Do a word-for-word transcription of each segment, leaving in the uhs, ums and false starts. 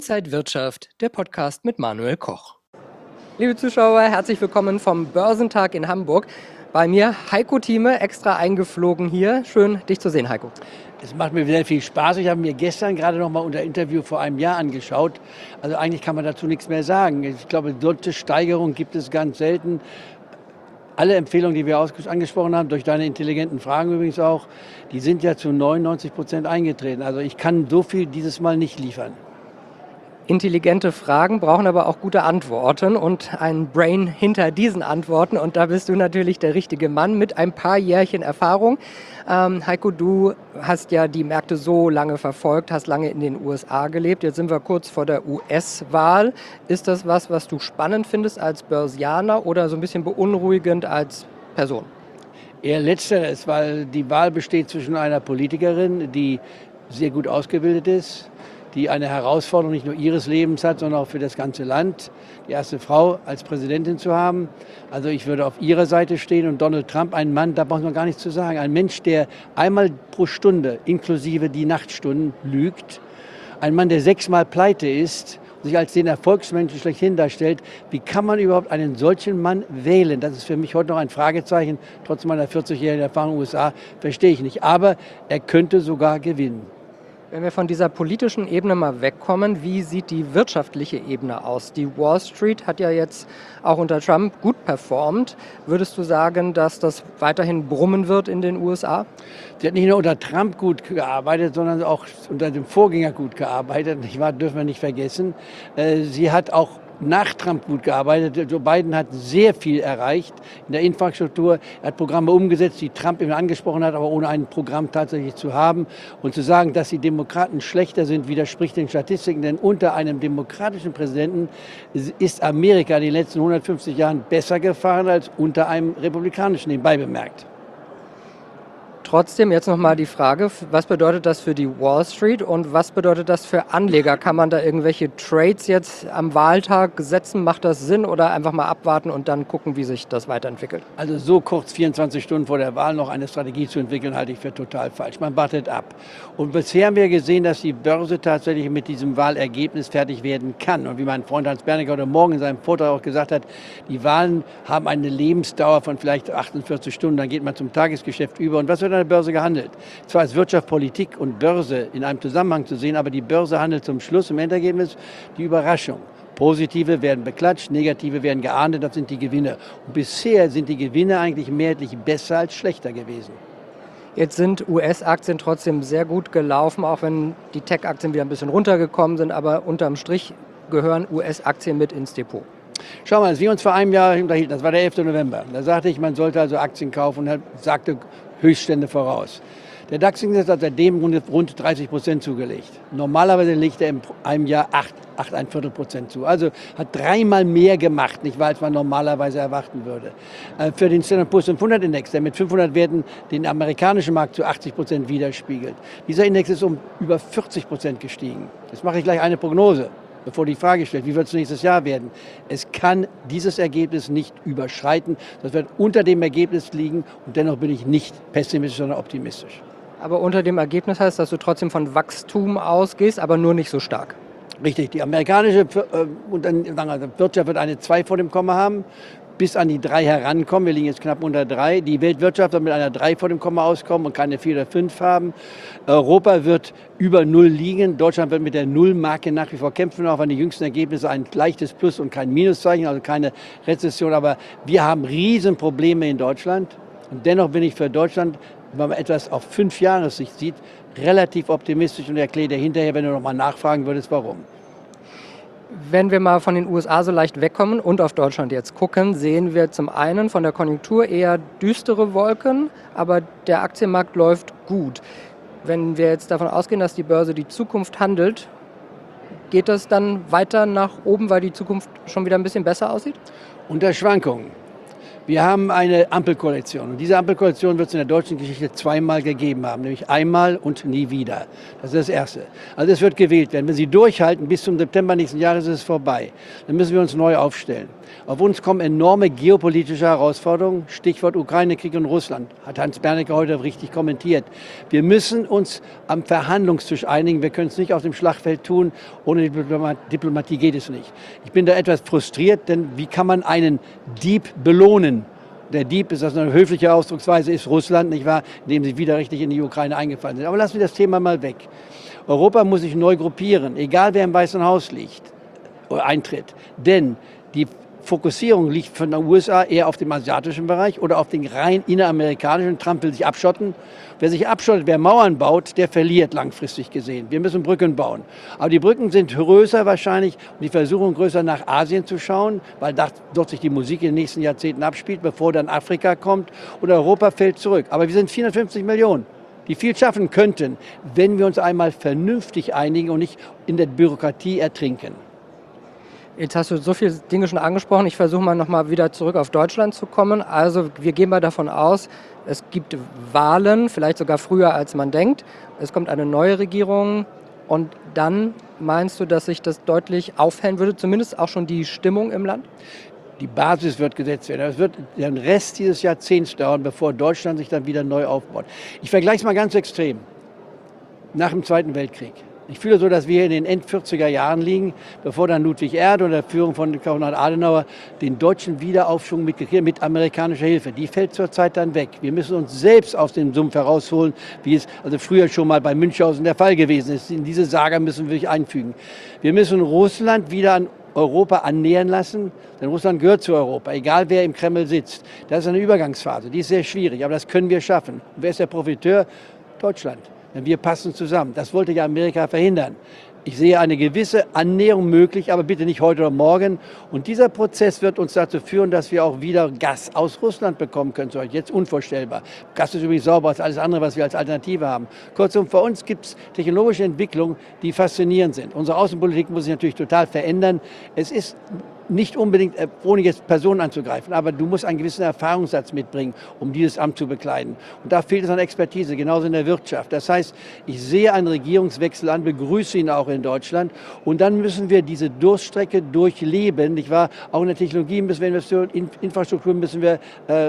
Inside Wirtschaft, der Podcast mit Manuel Koch. Liebe Zuschauer, herzlich willkommen vom Börsentag in Hamburg. Bei mir Heiko Thieme, extra eingeflogen hier. Schön, dich zu sehen, Heiko. Es macht mir sehr viel Spaß. Ich habe mir gestern gerade noch mal unser Interview vor einem Jahr angeschaut. Also eigentlich kann man dazu nichts mehr sagen. Ich glaube, solche Steigerung gibt es ganz selten. Alle Empfehlungen, die wir angesprochen haben, durch deine intelligenten Fragen übrigens auch, die sind ja zu neunundneunzig Prozent eingetreten. Also ich kann so viel dieses Mal nicht liefern. Intelligente Fragen brauchen aber auch gute Antworten und ein Brain hinter diesen Antworten. Und da bist du natürlich der richtige Mann mit ein paar Jährchen Erfahrung. Ähm, Heiko, du hast ja die Märkte so lange verfolgt, hast lange in den U S A gelebt. Jetzt sind wir kurz vor der U S-Wahl. Ist das was, was du spannend findest als Börsianer oder so ein bisschen beunruhigend als Person? Eher Letzteres, weil die Wahl besteht zwischen einer Politikerin, die sehr gut ausgebildet ist, die eine Herausforderung nicht nur ihres Lebens hat, sondern auch für das ganze Land, die erste Frau als Präsidentin zu haben. Also ich würde auf ihrer Seite stehen und Donald Trump, ein Mann, da braucht man gar nichts zu sagen, ein Mensch, der einmal pro Stunde, inklusive die Nachtstunden, lügt, ein Mann, der sechsmal pleite ist, sich als den Erfolgsmenschen schlechthin darstellt. Wie kann man überhaupt einen solchen Mann wählen? Das ist für mich heute noch ein Fragezeichen. Trotz meiner vierzigjährigen Erfahrung in den U S A verstehe ich nicht. Aber er könnte sogar gewinnen. Wenn wir von dieser politischen Ebene mal wegkommen, wie sieht die wirtschaftliche Ebene aus? Die Wall Street hat ja jetzt auch unter Trump gut performt. Würdest du sagen, dass das weiterhin brummen wird in den U S A? Sie hat nicht nur unter Trump gut gearbeitet, sondern auch unter dem Vorgänger gut gearbeitet. Ich war, dürfen wir nicht vergessen. Sie hat auch nach Trump gut gearbeitet. Joe Biden hat sehr viel erreicht in der Infrastruktur. Er hat Programme umgesetzt, die Trump immer angesprochen hat, aber ohne ein Programm tatsächlich zu haben. Und zu sagen, dass die Demokraten schlechter sind, widerspricht den Statistiken. Denn unter einem demokratischen Präsidenten ist Amerika in den letzten hundertfünfzig Jahren besser gefahren als unter einem republikanischen, nebenbei bemerkt. Trotzdem jetzt nochmal die Frage, was bedeutet das für die Wall Street und was bedeutet das für Anleger? Kann man da irgendwelche Trades jetzt am Wahltag setzen? Macht das Sinn oder einfach mal abwarten und dann gucken, wie sich das weiterentwickelt? Also so kurz vierundzwanzig Stunden vor der Wahl noch eine Strategie zu entwickeln, halte ich für total falsch. Man wartet ab. Und bisher haben wir gesehen, dass die Börse tatsächlich mit diesem Wahlergebnis fertig werden kann. Und wie mein Freund Hans Bernecker heute Morgen in seinem Vortrag auch gesagt hat, die Wahlen haben eine Lebensdauer von vielleicht achtundvierzig Stunden, dann geht man zum Tagesgeschäft über. Und was wird an der Börse gehandelt? Zwar ist Wirtschaft, Politik und Börse in einem Zusammenhang zu sehen, aber die Börse handelt zum Schluss im Endergebnis die Überraschung. Positive werden beklatscht, negative werden geahndet, das sind die Gewinne. Und bisher sind die Gewinne eigentlich mehrheitlich besser als schlechter gewesen. Jetzt sind U S-Aktien trotzdem sehr gut gelaufen, auch wenn die Tech-Aktien wieder ein bisschen runtergekommen sind, aber unterm Strich gehören U S-Aktien mit ins Depot. Schau mal, als wir uns vor einem Jahr unterhielten, das war der elfte November, da sagte ich, man sollte also Aktien kaufen und sagte Höchststände voraus. Der DAX-Index hat seitdem rund dreißig Prozent zugelegt. Normalerweise legt er in einem Jahr acht, acht ein Viertel Prozent zu. Also hat dreimal mehr gemacht, nicht wahr, als man normalerweise erwarten würde. Für den Standard and Poor's fünfhundert Index, der mit fünfhundert Werten den amerikanischen Markt zu achtzig Prozent widerspiegelt. Dieser Index ist um über vierzig Prozent gestiegen. Jetzt mache ich gleich eine Prognose, bevor die Frage stellt, wie wird es nächstes Jahr werden? Es kann dieses Ergebnis nicht überschreiten. Das wird unter dem Ergebnis liegen und dennoch bin ich nicht pessimistisch, sondern optimistisch. Aber unter dem Ergebnis heißt, dass du trotzdem von Wachstum ausgehst, aber nur nicht so stark. Richtig, die amerikanische äh, Wirtschaft wird eine zwei vor dem Komma haben, bis an die drei herankommen. Wir liegen jetzt knapp unter drei. Die Weltwirtschaft wird mit einer drei vor dem Komma auskommen und keine vier oder fünf haben. Europa wird über null liegen. Deutschland wird mit der Nullmarke nach wie vor kämpfen, auch wenn die jüngsten Ergebnisse ein leichtes Plus und kein Minuszeichen, also keine Rezession. Aber wir haben Riesenprobleme in Deutschland. Und dennoch bin ich für Deutschland, wenn man etwas auf fünf Jahressicht sieht, relativ optimistisch und erkläre dir hinterher, wenn du noch mal nachfragen würdest, warum. Wenn wir mal von den U S A so leicht wegkommen und auf Deutschland jetzt gucken, sehen wir zum einen von der Konjunktur eher düstere Wolken, aber der Aktienmarkt läuft gut. Wenn wir jetzt davon ausgehen, dass die Börse die Zukunft handelt, geht das dann weiter nach oben, weil die Zukunft schon wieder ein bisschen besser aussieht? Unter Schwankungen. Wir haben eine Ampelkoalition und diese Ampelkoalition wird es in der deutschen Geschichte zweimal gegeben haben, nämlich einmal und nie wieder. Das ist das Erste. Also es wird gewählt werden. Wenn Sie durchhalten, bis zum September nächsten Jahres ist es vorbei. Dann müssen wir uns neu aufstellen. Auf uns kommen enorme geopolitische Herausforderungen, Stichwort Ukraine-Krieg und Russland, hat Hans Bernecker heute richtig kommentiert. Wir müssen uns am Verhandlungstisch einigen, wir können es nicht auf dem Schlachtfeld tun, ohne Diplomatie geht es nicht. Ich bin da etwas frustriert, denn wie kann man einen Dieb belohnen? Der Dieb, ist das eine höfliche Ausdrucksweise, ist Russland, nicht wahr, indem sie widerrechtlich in die Ukraine eingefallen sind. Aber lassen wir das Thema mal weg. Europa muss sich neu gruppieren, egal wer im Weißen Haus liegt, oder eintritt. Denn die Fokussierung liegt von den U S A eher auf dem asiatischen Bereich oder auf den rein inneramerikanischen. Trump will sich abschotten. Wer sich abschottet, wer Mauern baut, der verliert langfristig gesehen. Wir müssen Brücken bauen. Aber die Brücken sind größer wahrscheinlich und die Versuchung größer nach Asien zu schauen, weil dort sich die Musik in den nächsten Jahrzehnten abspielt, bevor dann Afrika kommt und Europa fällt zurück. Aber wir sind vierhundertfünfzig Millionen, die viel schaffen könnten, wenn wir uns einmal vernünftig einigen und nicht in der Bürokratie ertrinken. Jetzt hast du so viele Dinge schon angesprochen. Ich versuche mal noch mal wieder zurück auf Deutschland zu kommen. Also wir gehen mal davon aus, es gibt Wahlen, vielleicht sogar früher als man denkt. Es kommt eine neue Regierung und dann meinst du, dass sich das deutlich aufhellen würde, zumindest auch schon die Stimmung im Land? Die Basis wird gesetzt werden. Es wird den Rest dieses Jahrzehnts dauern, bevor Deutschland sich dann wieder neu aufbaut. Ich vergleiche es mal ganz extrem. Nach dem Zweiten Weltkrieg. Ich fühle so, dass wir in den End-vierziger Jahren liegen, bevor dann Ludwig Erhard unter der Führung von Konrad Adenauer den deutschen Wiederaufschwung mit, mit amerikanischer Hilfe. Die fällt zurzeit dann weg. Wir müssen uns selbst aus dem Sumpf herausholen, wie es also früher schon mal bei Münchhausen der Fall gewesen ist. In diese Saga müssen wir sich einfügen. Wir müssen Russland wieder an Europa annähern lassen, denn Russland gehört zu Europa, egal wer im Kreml sitzt. Das ist eine Übergangsphase, die ist sehr schwierig, aber das können wir schaffen. Und wer ist der Profiteur? Deutschland. Denn wir passen zusammen. Das wollte ja Amerika verhindern. Ich sehe eine gewisse Annäherung möglich, aber bitte nicht heute oder morgen. Und dieser Prozess wird uns dazu führen, dass wir auch wieder Gas aus Russland bekommen können. So, jetzt unvorstellbar. Gas ist übrigens sauber als alles andere, was wir als Alternative haben. Kurzum, für uns gibt es technologische Entwicklungen, die faszinierend sind. Unsere Außenpolitik muss sich natürlich total verändern. Es ist nicht unbedingt, ohne jetzt Personen anzugreifen, aber du musst einen gewissen Erfahrungssatz mitbringen, um dieses Amt zu bekleiden. Und da fehlt es an Expertise, genauso in der Wirtschaft. Das heißt, ich sehe einen Regierungswechsel an, begrüße ihn auch in Deutschland. Und dann müssen wir diese Durststrecke durchleben, nicht wahr? Auch in der Technologie müssen wir investieren, in Infrastruktur müssen wir äh,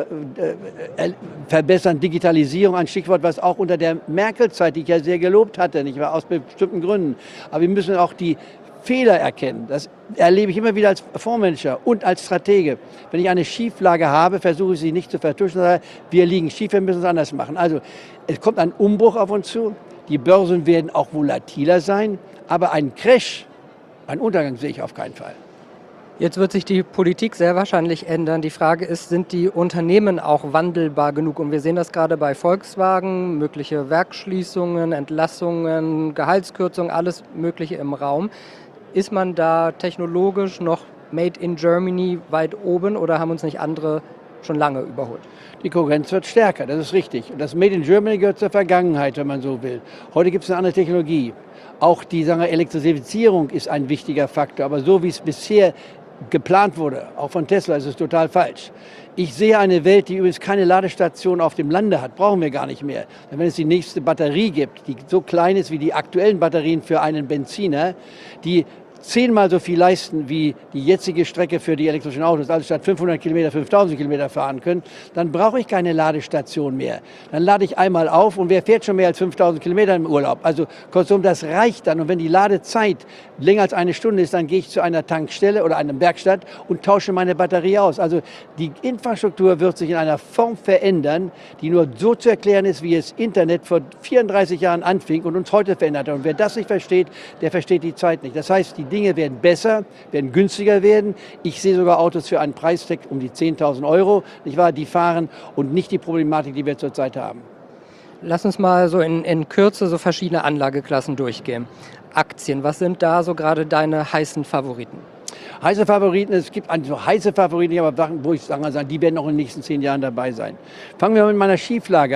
äh, verbessern, Digitalisierung, ein Stichwort, was auch unter der Merkel-Zeit, die ich ja sehr gelobt hatte, nicht wahr? Aus bestimmten Gründen. Aber wir müssen auch die Fehler erkennen. Das erlebe ich immer wieder als Fondsmanager und als Stratege. Wenn ich eine Schieflage habe, versuche ich sie nicht zu vertuschen, sondern wir liegen schief, wir müssen es anders machen. Also es kommt ein Umbruch auf uns zu. Die Börsen werden auch volatiler sein, aber einen Crash, einen Untergang sehe ich auf keinen Fall. Jetzt wird sich die Politik sehr wahrscheinlich ändern. Die Frage ist, sind die Unternehmen auch wandelbar genug? Und wir sehen das gerade bei Volkswagen, mögliche Werksschließungen, Entlassungen, Gehaltskürzungen, alles Mögliche im Raum. Ist man da technologisch noch made in Germany weit oben oder haben uns nicht andere schon lange überholt? Die Konkurrenz wird stärker, das ist richtig. Und das Made in Germany gehört zur Vergangenheit, wenn man so will. Heute gibt es eine andere Technologie. Auch die sagen wir, Elektrifizierung ist ein wichtiger Faktor. Aber so wie es bisher geplant wurde, auch von Tesla, ist es total falsch. Ich sehe eine Welt, die übrigens keine Ladestation auf dem Lande hat, brauchen wir gar nicht mehr. Denn wenn es die nächste Batterie gibt, die so klein ist wie die aktuellen Batterien für einen Benziner, die zehnmal so viel leisten wie die jetzige Strecke für die elektrischen Autos, also statt fünfhundert Kilometer fünftausend Kilometer fahren können, dann brauche ich keine Ladestation mehr. Dann lade ich einmal auf und wer fährt schon mehr als fünftausend Kilometer im Urlaub? Also kurzum, das reicht dann. Und wenn die Ladezeit länger als eine Stunde ist, dann gehe ich zu einer Tankstelle oder einer Werkstatt und tausche meine Batterie aus. Also die Infrastruktur wird sich in einer Form verändern, die nur so zu erklären ist, wie es Internet vor vierunddreißig Jahren anfing und uns heute verändert hat. Und wer das nicht versteht, der versteht die Zeit nicht. Das heißt, die Dinge werden besser, werden günstiger werden. Ich sehe sogar Autos für einen Preistag um die zehntausend Euro, nicht wahr, die fahren und nicht die Problematik, die wir zurzeit haben. Lass uns mal so in, in Kürze so verschiedene Anlageklassen durchgehen. Aktien, was sind da so gerade deine heißen Favoriten? Heiße Favoriten, es gibt also heiße Favoriten, aber Sachen, wo ich sagen, die werden auch in den nächsten zehn Jahren dabei sein. Fangen wir mit meiner Schieflage an.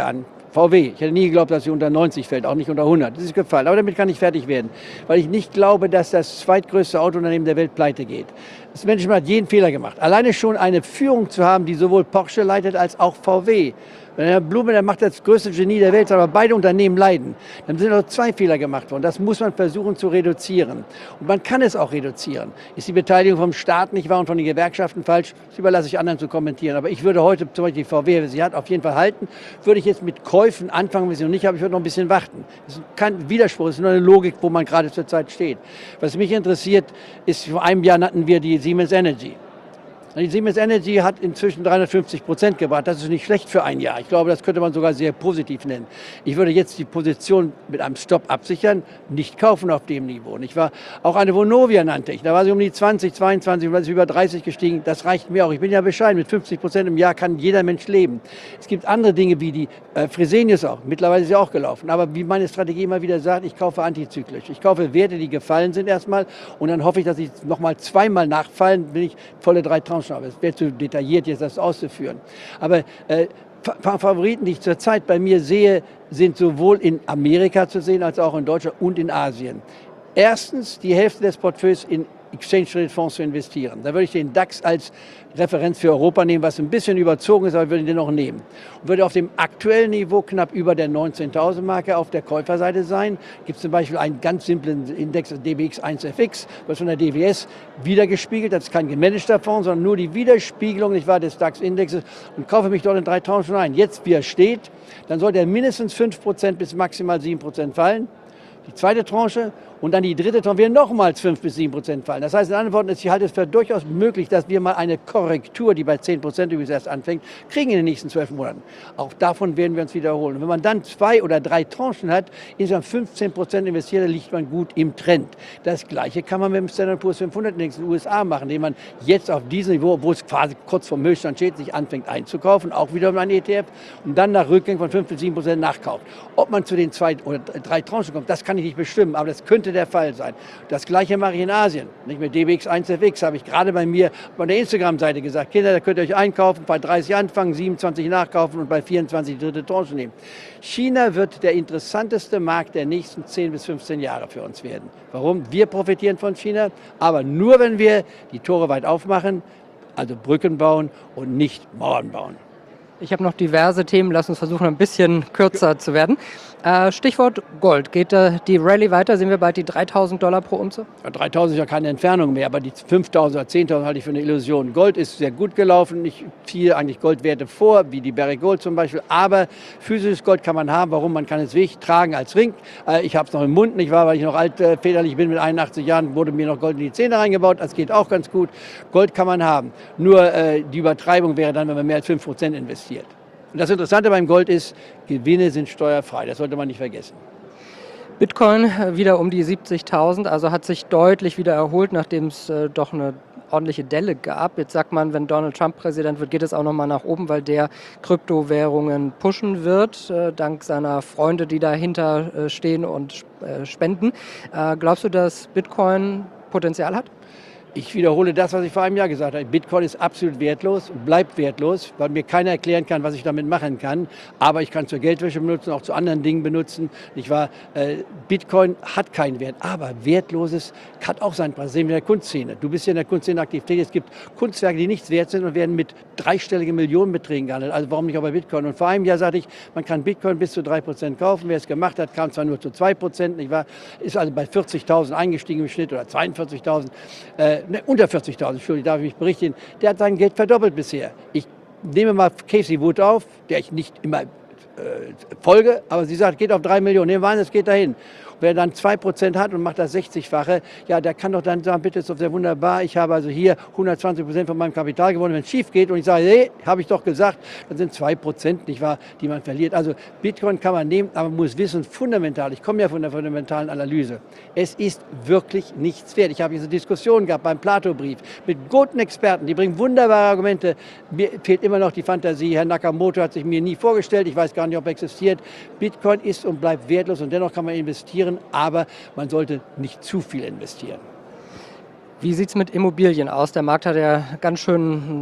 V W. Ich hätte nie geglaubt, dass sie unter neunzig fällt, auch nicht unter hundert. Das ist gefallen. Aber damit kann ich fertig werden, weil ich nicht glaube, dass das zweitgrößte Autounternehmen der Welt pleite geht. Das Management hat jeden Fehler gemacht. Alleine schon eine Führung zu haben, die sowohl Porsche leitet als auch V W. Wenn Herr Blume, der macht das größte Genie der Welt, aber beide Unternehmen leiden. Dann sind noch zwei Fehler gemacht worden. Das muss man versuchen zu reduzieren. Und man kann es auch reduzieren. Ist die Beteiligung vom Staat nicht wahr und von den Gewerkschaften falsch? Das überlasse ich anderen zu kommentieren. Aber ich würde heute zum Beispiel die V W, sie hat auf jeden Fall halten, würde ich jetzt mit Käufen anfangen, wenn sie noch nicht habe, ich würde noch ein bisschen warten. Das ist kein Widerspruch, es ist nur eine Logik, wo man gerade zurzeit steht. Was mich interessiert, ist, vor einem Jahr nannten wir die Siemens Energy. Die Siemens Energy hat inzwischen dreihundertfünfzig Prozent gebracht. Das ist nicht schlecht für ein Jahr. Ich glaube, das könnte man sogar sehr positiv nennen. Ich würde jetzt die Position mit einem Stopp absichern, nicht kaufen auf dem Niveau. Und ich war auch eine Vonovia nannte ich. Da war sie um die zwanzig, zweiundzwanzig und dann ist sie über dreißig gestiegen. Das reicht mir auch. Ich bin ja bescheiden. Mit fünfzig Prozent im Jahr kann jeder Mensch leben. Es gibt andere Dinge wie die äh, Fresenius auch. Mittlerweile ist sie auch gelaufen. Aber wie meine Strategie immer wieder sagt, ich kaufe antizyklisch. Ich kaufe Werte, die gefallen sind erstmal. Und dann hoffe ich, dass sie nochmal zweimal nachfallen, bin ich volle drei Tranchen. Aber es wäre zu detailliert, jetzt das auszuführen. Aber äh, Favoriten, die ich zurzeit bei mir sehe, sind sowohl in Amerika zu sehen, als auch in Deutschland und in Asien. Erstens die Hälfte des Portfolios in Exchange-Traded-Fonds zu investieren. Da würde ich den DAX als Referenz für Europa nehmen, was ein bisschen überzogen ist, aber ich würde ihn dennoch nehmen. Und würde auf dem aktuellen Niveau knapp über der neunzehntausend Marke auf der Käuferseite sein. Gibt es zum Beispiel einen ganz simplen Index, D B X eins F X, was von der D W S wiedergespiegelt. Das ist kein gemanagter Fonds, sondern nur die Widerspiegelung, nicht wahr, des DAX-Indexes, und kaufe mich dort in drei Tranchen ein. Jetzt, wie er steht, dann sollte er mindestens fünf Prozent bis maximal sieben Prozent fallen. Die zweite Tranche und dann die dritte Tranche werden nochmals fünf bis sieben Prozent fallen. Das heißt, in anderen Worten, ich halte es für durchaus möglich, dass wir mal eine Korrektur, die bei zehn Prozent übrigens erst anfängt, kriegen in den nächsten zwölf Monaten. Auch davon werden wir uns wiederholen. Und wenn man dann zwei oder drei Tranchen hat, insgesamt fünfzehn Prozent investiert, dann liegt man gut im Trend. Das Gleiche kann man mit dem Standard and Poor's fünfhundert Index in den U S A machen, indem man jetzt auf diesem Niveau, wo es quasi kurz vorm Höchststand steht, sich anfängt einzukaufen, auch wieder um einen E T F, und dann nach Rückgang von fünf bis sieben Prozent nachkauft. Ob man zu den zwei oder drei Tranchen kommt, das kann ich nicht bestimmen, aber das könnte der Fall sein. Das Gleiche mache ich in Asien. Nicht mit D B X eins F X habe ich gerade bei mir bei der Instagram-Seite gesagt, Kinder, da könnt ihr euch einkaufen, bei dreißig anfangen, siebenundzwanzig nachkaufen und bei vierundzwanzig die dritte Tranche nehmen. China wird der interessanteste Markt der nächsten zehn bis fünfzehn Jahre für uns werden. Warum? Wir profitieren von China, aber nur, wenn wir die Tore weit aufmachen, also Brücken bauen und nicht Mauern bauen. Ich habe noch diverse Themen, lass uns versuchen, ein bisschen kürzer zu werden. Äh, Stichwort Gold. Geht äh, die Rallye weiter? Sind wir bald die dreitausend Dollar pro Unze? Ja, dreitausend ist ja keine Entfernung mehr, aber die fünftausend oder zehntausend halte ich für eine Illusion. Gold ist sehr gut gelaufen. Ich ziehe eigentlich Goldwerte vor, wie die Barrick Gold zum Beispiel. Aber physisches Gold kann man haben. Warum? Man kann es wirklich tragen als Ring. Äh, ich habe es noch im Mund, nicht wahr? Weil ich noch alt äh, väterlich bin. Mit einundachtzig Jahren wurde mir noch Gold in die Zähne reingebaut. Das geht auch ganz gut. Gold kann man haben. Nur äh, die Übertreibung wäre dann, wenn man mehr als fünf Prozent investiert. Und das Interessante beim Gold ist, Gewinne sind steuerfrei. Das sollte man nicht vergessen. Bitcoin wieder um die siebzigtausend, also hat sich deutlich wieder erholt, nachdem es äh, doch eine ordentliche Delle gab. Jetzt sagt man, wenn Donald Trump Präsident wird, geht es auch nochmal nach oben, weil der Kryptowährungen pushen wird, äh, dank seiner Freunde, die dahinter äh, stehen und äh, spenden. Äh, glaubst du, dass Bitcoin Potenzial hat? Ich wiederhole das, was ich vor einem Jahr gesagt habe. Bitcoin ist absolut wertlos und bleibt wertlos, weil mir keiner erklären kann, was ich damit machen kann. Aber ich kann zur Geldwäsche benutzen, auch zu anderen Dingen benutzen. Nicht wahr? Bitcoin hat keinen Wert, aber Wertloses hat auch seinen Preis. Das sehen wir in der Kunstszene. Du bist ja in der Kunstszene aktiv. Es gibt Kunstwerke, die nichts wert sind und werden mit dreistelligen Millionenbeträgen gehandelt. Also warum nicht auch bei Bitcoin? Und vor einem Jahr sagte ich, man kann Bitcoin bis zu drei Prozent kaufen. Wer es gemacht hat, kam zwar nur zu zwei Prozent, nicht wahr? Ist also bei vierzigtausend eingestiegen im Schnitt oder zweiundvierzigtausend. Äh, ne, unter vierzigtausend, Entschuldigung, darf ich mich berichten. Der hat sein Geld verdoppelt bisher. Ich nehme mal Casey Wood auf, der ich nicht immer äh, folge, aber sie sagt, geht auf drei Millionen. Nehmen wir an, es geht dahin. Wer dann zwei Prozent hat und macht das sechzigfache, ja, der kann doch dann sagen, bitte, ist doch sehr wunderbar, ich habe also hier hundertzwanzig Prozent von meinem Kapital gewonnen. Wenn es schief geht und ich sage, hey, habe ich doch gesagt, dann sind zwei Prozent, nicht wahr, die man verliert. Also Bitcoin kann man nehmen, aber man muss wissen, fundamental, ich komme ja von der fundamentalen Analyse, es ist wirklich nichts wert. Ich habe diese Diskussion gehabt beim Plato-Brief mit guten Experten, die bringen wunderbare Argumente. Mir fehlt immer noch die Fantasie. Herr Nakamoto hat sich mir nie vorgestellt, ich weiß gar nicht, ob er existiert. Bitcoin ist und bleibt wertlos und dennoch kann man investieren, aber man sollte nicht zu viel investieren. Wie sieht es mit Immobilien aus? Der Markt hat ja ganz schön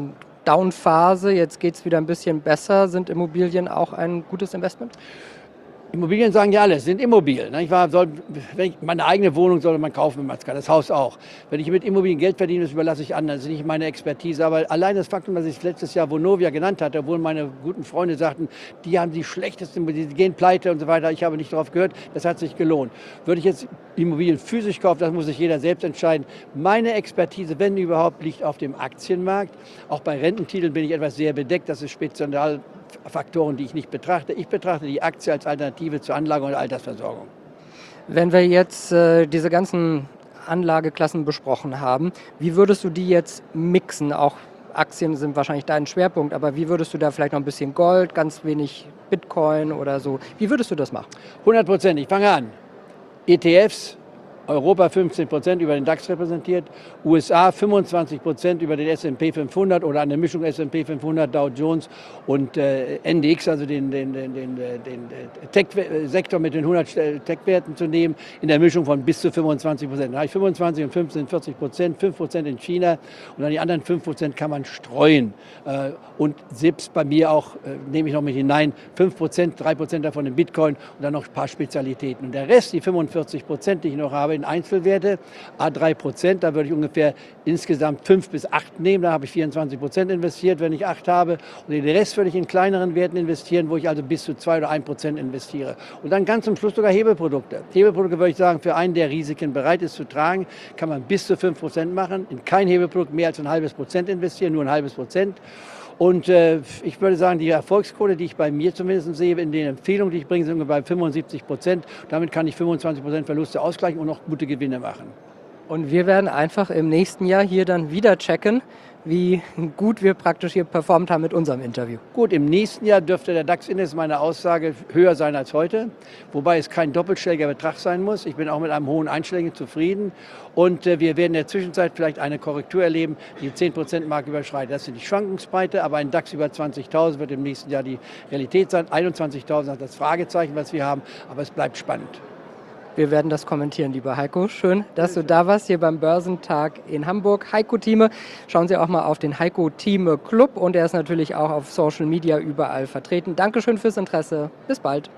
Down-Phase, jetzt geht es wieder ein bisschen besser. Sind Immobilien auch ein gutes Investment? Immobilien sagen ja alles, sind immobil. Ich war, soll, wenn ich, meine eigene Wohnung sollte man kaufen, wenn man es kann, das Haus auch. Wenn ich mit Immobilien Geld verdiene, das überlasse ich anderen, das ist nicht meine Expertise. Aber allein das Faktum, dass ich letztes Jahr Vonovia genannt hatte, obwohl meine guten Freunde sagten, die haben die schlechtesten, die gehen pleite und so weiter, ich habe nicht darauf gehört, das hat sich gelohnt. Würde ich jetzt Immobilien physisch kaufen, das muss sich jeder selbst entscheiden. Meine Expertise, wenn überhaupt, liegt auf dem Aktienmarkt. Auch bei Rententiteln bin ich etwas sehr bedeckt, das ist Spezialfaktoren, die ich nicht betrachte. Ich betrachte die Aktie als Alternative zur Anlage und Altersversorgung. Wenn wir jetzt äh, diese ganzen Anlageklassen besprochen haben, wie würdest du die jetzt mixen? Auch Aktien sind wahrscheinlich dein Schwerpunkt, aber wie würdest du da vielleicht noch ein bisschen Gold, ganz wenig Bitcoin oder so? Wie würdest du das machen? hundert Prozent, ich fange an. E T Fs, Europa fünfzehn Prozent über den DAX repräsentiert, U S A fünfundzwanzig Prozent über den S und P fünfhundert oder eine Mischung S und P fünfhundert, Dow Jones und äh, N D X, also den, den, den, den, den Tech-Sektor mit den hundert Tech-Werten zu nehmen, in der Mischung von bis zu fünfundzwanzig Prozent. Da habe ich fünfundzwanzig und fünfzehn, vierzig Prozent, fünf Prozent in China und dann die anderen fünf Prozent kann man streuen. Äh, und selbst bei mir auch, äh, nehme ich noch mit hinein, fünf Prozent, drei Prozent davon in Bitcoin und dann noch ein paar Spezialitäten. Und der Rest, die fünfundvierzig Prozent, die ich noch habe, in Einzelwerte, a drei Prozent, da würde ich ungefähr insgesamt fünf bis acht nehmen, da habe ich vierundzwanzig Prozent investiert, wenn ich acht habe. Und den Rest würde ich in kleineren Werten investieren, wo ich also bis zu zwei oder ein Prozent investiere. Und dann ganz zum Schluss sogar Hebelprodukte. Hebelprodukte würde ich sagen, für einen, der Risiken bereit ist zu tragen, kann man bis zu fünf Prozent machen, in kein Hebelprodukt mehr als ein halbes Prozent investieren, nur ein halbes Prozent. Und äh, ich würde sagen, die Erfolgsquote, die ich bei mir zumindest sehe, in den Empfehlungen, die ich bringe, sind bei fünfundsiebzig Prozent. Damit kann ich fünfundzwanzig Prozent Verluste ausgleichen und noch gute Gewinne machen. Und wir werden einfach im nächsten Jahr hier dann wieder checken, wie gut wir praktisch hier performt haben mit unserem Interview. Gut, im nächsten Jahr dürfte der DAX-Index, meine Aussage, höher sein als heute, wobei es kein doppelstelliger Betrag sein muss. Ich bin auch mit einem hohen Einstelligen zufrieden und äh, wir werden in der Zwischenzeit vielleicht eine Korrektur erleben, die zehn Prozent Marke überschreitet. Das sind die Schwankungsbreite, aber ein DAX über zwanzigtausend wird im nächsten Jahr die Realität sein. einundzwanzigtausend hat das Fragezeichen, was wir haben, aber es bleibt spannend. Wir werden das kommentieren, lieber Heiko. Schön, dass du da warst hier beim Börsentag in Hamburg. Heiko Thieme, schauen Sie auch mal auf den Heiko Thieme Club und er ist natürlich auch auf Social Media überall vertreten. Dankeschön fürs Interesse. Bis bald.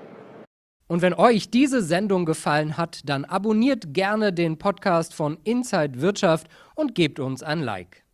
Und wenn euch diese Sendung gefallen hat, dann abonniert gerne den Podcast von Inside Wirtschaft und gebt uns ein Like.